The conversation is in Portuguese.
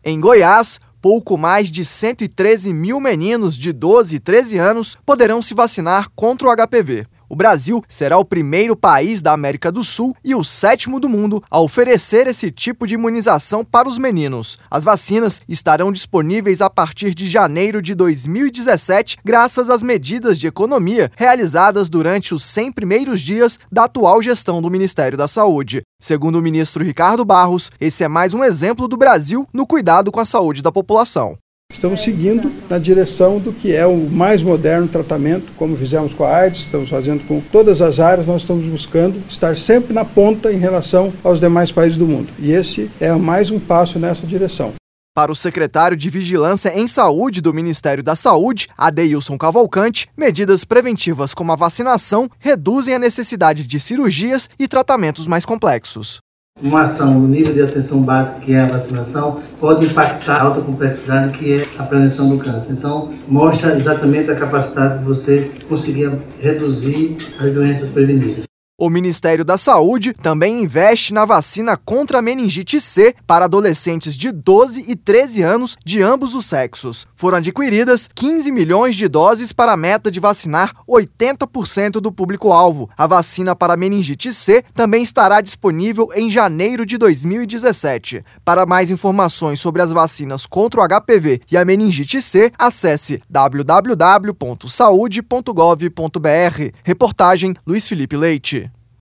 Em Goiás, pouco mais de 113 mil meninos de 12 e 13 anos poderão se vacinar contra o HPV. O Brasil será o primeiro país da América do Sul e o 7º do mundo a oferecer esse tipo de imunização para os meninos. As vacinas estarão disponíveis a partir de janeiro de 2017, graças às medidas de economia realizadas durante os 100 primeiros dias da atual gestão do Ministério da Saúde. Segundo o ministro Ricardo Barros, esse é mais um exemplo do Brasil no cuidado com a saúde da população. Estamos seguindo na direção do que é o mais moderno tratamento, como fizemos com a AIDS, estamos fazendo com todas as áreas, nós estamos buscando estar sempre na ponta em relação aos demais países do mundo. E esse é mais um passo nessa direção. Para o secretário de Vigilância em Saúde do Ministério da Saúde, Adeilson Cavalcante, medidas preventivas como a vacinação reduzem a necessidade de cirurgias e tratamentos mais complexos. Uma ação no nível de atenção básica, que é a vacinação, pode impactar a alta complexidade, que é a prevenção do câncer. Então, mostra exatamente a capacidade de você conseguir reduzir as doenças prevenidas. O Ministério da Saúde também investe na vacina contra a meningite C para adolescentes de 12 e 13 anos de ambos os sexos. Foram adquiridas 15 milhões de doses para a meta de vacinar 80% do público-alvo. A vacina para a meningite C também estará disponível em janeiro de 2017. Para mais informações sobre as vacinas contra o HPV e a meningite C, acesse www.saude.gov.br. Reportagem Luiz Felipe Leite.